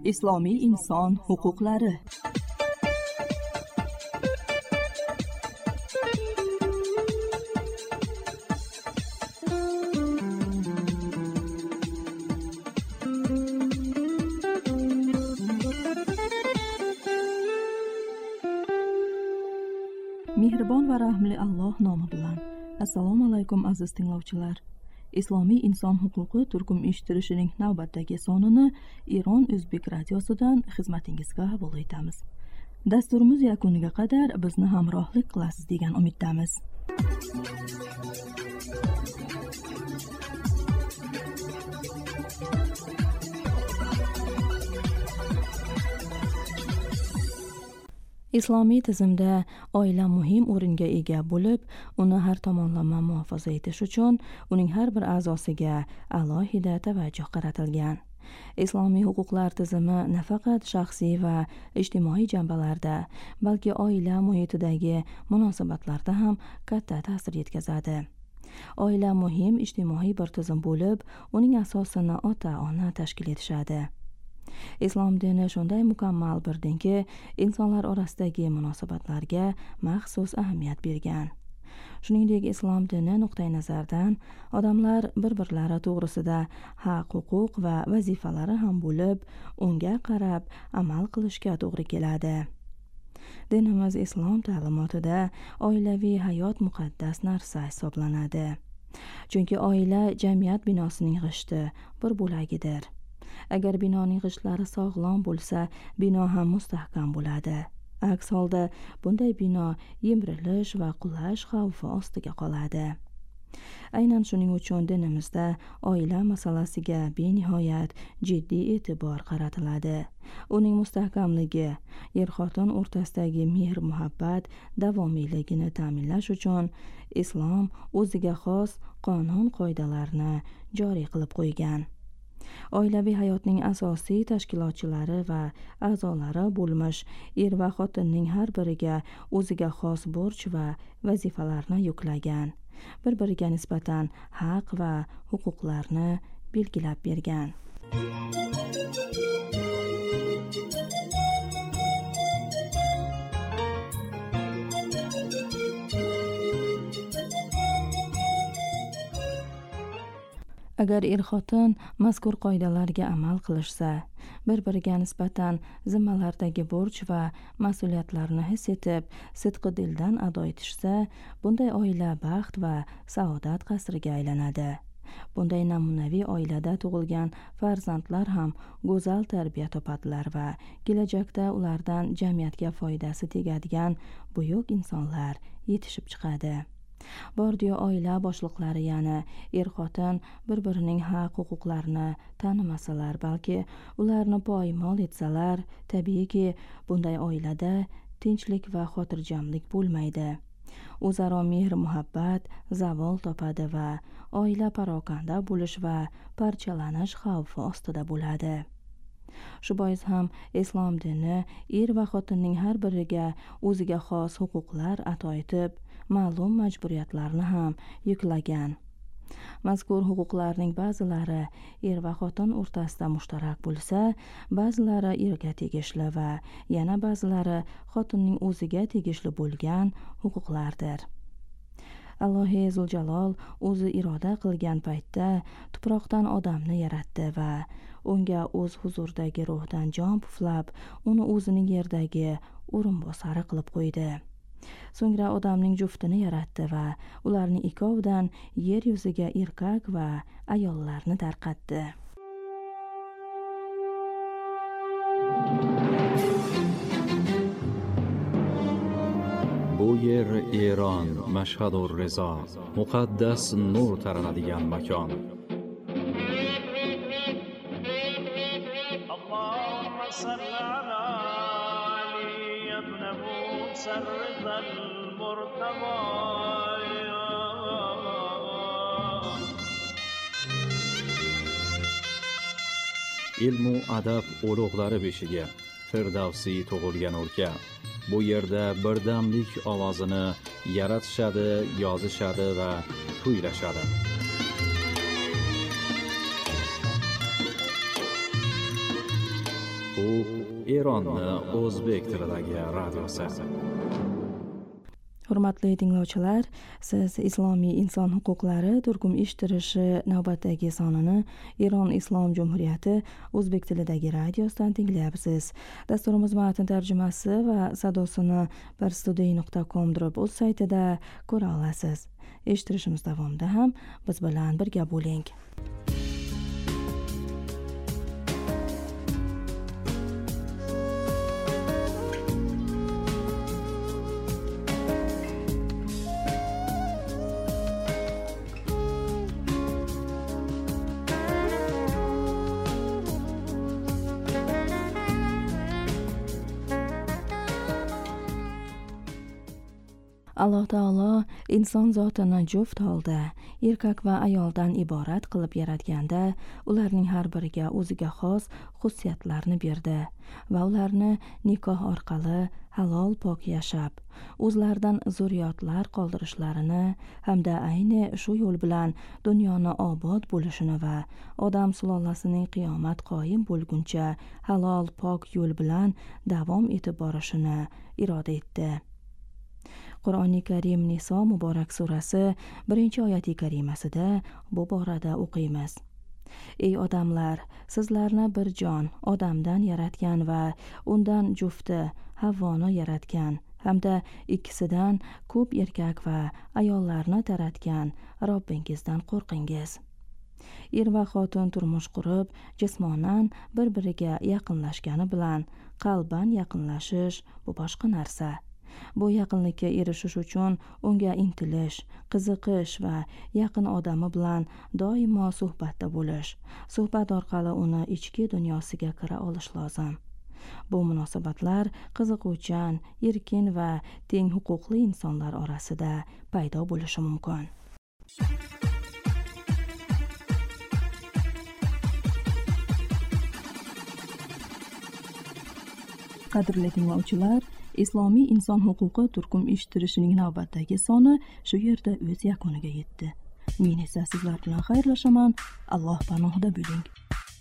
Islomiy inson huquqlari. Mehribon va rahmli Alloh nomi bilan. Assalomu alaykum aziz tinglovchilar. Islomiy inson huquqi turkum eshittirishining navbatdagi sonini Iron O'zbek radiosidan xizmatingizga havola etamiz. Dasturimiz yakuniga qadar bizni hamrohlik qilasiz degan umiddamiz. Islomiy tizimda oila muhim o'ringa ega bo'lib, uni har tomonlama muhofaza etish uchun uning har bir a'zosiga alohida tavajjuh qaratilgan. Islomiy huquqlar tizimi nafaqat shaxsiy va ijtimoiy jambalarda, balki oila muhitidagi munosabatlarda ham katta ta'sir yetkazadi. Oila muhim ijtimoiy bir tizim bo'lib, uning asosini ota-ona tashkil etishadi. Islom dini shunday mukammal bir dinki, insonlar orasidagi munosabatlarga maxsus ahamiyat bergan. Shuningdek, islom dini nuqtai nazardan odamlar bir-birlari to'g'risida haq-huquq va vazifalari ham bo'lib, unga qarab amal qilishga to'g'ri keladi. Dinimiz islom ta'limotida oilaviy hayot muqaddas narsa hisoblanadi. Chunki oila jamiyat binosining g'ishti, bir bo'lagidir. Agar binoning g'ishtlari sog'lom bo'lsa, bino ham mustahkam bo'ladi. Aks holda bunday bino yemrilish va qulash xavfi ostiga qoladi. Aynan shuning uchun dinimizda oila masalasiga benihoyat jiddiy e'tibor qaratiladi. Uning mustahkamligi, er-xotin o'rtasidagi mehr-muhabbat davomiyligini ta'minlash uchun islom o'ziga xos qonun-qoidalarni joriy qilib qo'ygan. Oilaviy hayotning asosiy tashkilotchilari va a'zolari bo'lmish er va xotinning har biriga o'ziga xos burch va vazifalarni yuklagan. Bir-biriga nisbatan haq va huquqlarni belgilab bergan. Agar er-xotin mazkur qoidalarga amal qilishsa, bir-biriga nisbatan zimmalardagi burch va mas'uliyatlarni his etib, sidqi dildan ado etishsa, bunday oila baxt va saodat qasriga aylanadi. Bunday namunaviy oilada tug'ilgan farzandlar ham go'zal tarbiya topadilar va kelajakda ulardan jamiyatga foydasi tegadigan buyuk insonlar yetishib chiqadi. Bordiyo oila boshliqlari, ya'ni er-xotin bir-birining haq-huquqlarini tanimasalar, balki ularni poymol etsalar, tabiiyki bunday oilada tinchlik va xotirjamlik bo'lmaydi. O'zaro mehr-muhabbat zavol topadi va oila parokanda bo'lish va parchalanish xavfi ostida bo'ladi. Shu bois ham islom dini er va xotinning har biriga o'ziga xos huquqlar ato etib, ma'lum majburiyatlarni ham yuklagan. Mazkur huquqlarning ba'zilari er va xotin o'rtasida mushtarak bo'lsa, ba'zilari erga tegishli va yana ba'zilari xotinning o'ziga tegishli bo'lgan huquqlardir. Alloh Zuljalol o'zi iroda qilgan paytda tuproqdan odamni yaratdi va unga o'z huzuridagi ruhdan jon puflab, uni o'zining yerdagi o'rinbosari qilib qo'ydi. So'ngra odamning juftini yaratdi va ularning ikkovidan yer yuziga erkak va ayollarni tarqatdi. Bu yer Eron, Mashhadur Rizo, muqaddas nur taranadigan makon. Allohumma salli ala Ali ibn Musa al-Murtaba. Ilmu adab ulug'lari beshiga Firdavsiy tug'ilgan o'lka. Bu yerda birdamlik ovozini yaratishadi, yozishadi va kuylashadi. Bu Bu Eronning o'zbek tilidagi radiosi. Hurmatli tinglovchilar, siz Islomiy inson huquqlari turkum eshittirishi navbatdagi sonini Eron Islom Jumhuriyati o'zbek tilidagi radiosidan tinglayapsiz. Dasturimiz matn tarjimasi va sadosini parstoday.com/uz saytida ko'ra olasiz. Eshittirishimiz davomida ham biz bilan birga bo'ling. Alloh taolo inson zotini juft holda erkak va ayoldan iborat qilib yaratganda ularning har biriga o'ziga xos xususiyatlarni berdi va ularni nikoh orqali halol pok yashab, o'zlaridan zurriyotlar qoldirishlarini hamda ayni shu yo'l bilan dunyoni obod bo'lishini va odam sulolasining qiyomat qoyim bo'lguncha halol pok yo'l bilan davom etib borishini iroda etdi. Qur'oni Karim Niso muborak surasi 1-oyati karimasida bu borada o'qiymiz. Ey odamlar, sizlarni bir jon odamdan yaratgan va undan jufti Havvoni yaratgan hamda ikkisidan ko'p erkak va ayollarni taratgan Robbingizdan qo'rqingiz. Er va xotin turmush qurib, jismonan bir-biriga yaqinlashgani bilan qalban yaqinlashish bu boshqa narsa. Bu yaqinlikka erishish uchun unga intilish, qiziqish va yaqin odami bilan doimo suhbatda bo'lish, suhbat orqali uni ichki dunyosiga kira olish lozim. Bu munosabatlar qiziquvchan, erkin va teng huquqli insonlar orasida paydo bo'lishi mumkin. Qadrli tinglovchilar, Islomiy inson huquqi turkum eshittirishining navbatdagi soni shu yerda o'z yakuniga yetdi. Men esa sizlar bilan xayrlashaman. Alloh panohida bo'ling.